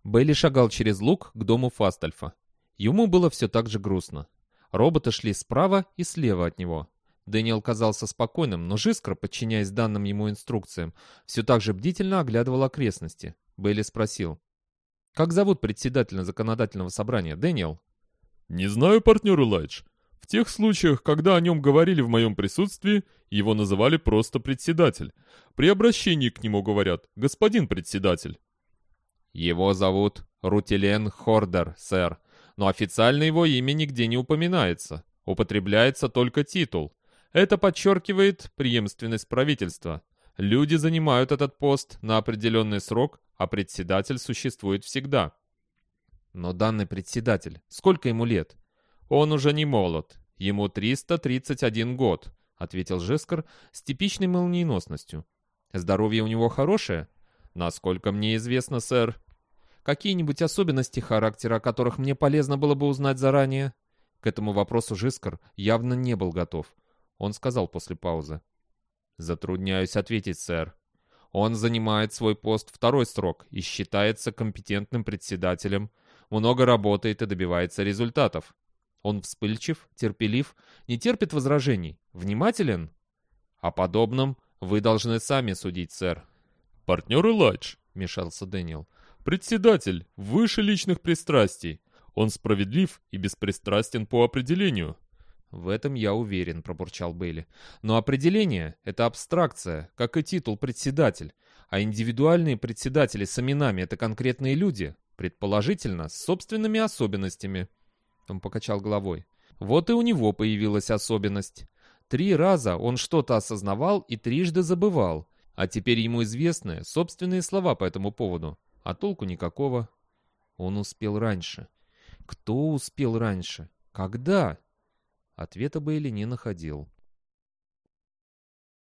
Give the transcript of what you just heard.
Бейли шагал через луг к дому Фастальфа. Ему было все так же грустно. Роботы шли справа и слева от него. Дэниел казался спокойным, но Жискар, подчиняясь данным ему инструкциям, все так же бдительно оглядывал окрестности. Бейли спросил: «Как зовут председателя законодательного собрания, Дэниел?» «Не знаю, партнер Элайдж. В тех случаях, когда о нем говорили в моем присутствии, его называли просто председатель. При обращении к нему говорят «господин председатель». «Его зовут Рутилен Хордер, сэр, но официально его имя нигде не упоминается. Употребляется только титул. Это подчеркивает преемственность правительства. Люди занимают этот пост на определенный срок, а председатель существует всегда». «Но данный председатель, сколько ему лет?» «Он уже не молод. Ему 331 год», — ответил Жескар с типичной молниеносностью. «Здоровье у него хорошее?» «Насколько мне известно, сэр». «Какие-нибудь особенности характера, о которых мне полезно было бы узнать заранее?» К этому вопросу Жискар явно не был готов. Он сказал после паузы: «Затрудняюсь ответить, сэр. Он занимает свой пост второй срок и считается компетентным председателем, много работает и добивается результатов. Он вспыльчив, терпелив, не терпит возражений, внимателен? О подобном вы должны сами судить, сэр». «Партнер Элайдж», — вмешался Дэниел. «Председатель выше личных пристрастий. Он справедлив и беспристрастен по определению». «В этом я уверен», — пробурчал Бейли. «Но определение — это абстракция, как и титул председатель. А индивидуальные председатели с именами — это конкретные люди, предположительно, с собственными особенностями». Он покачал головой. «Вот и у него появилась особенность. 3 раза он что-то осознавал и трижды забывал. А теперь ему известны собственные слова по этому поводу. А толку никакого». Он успел раньше. Кто успел раньше? Когда? Ответа Бейли не находил.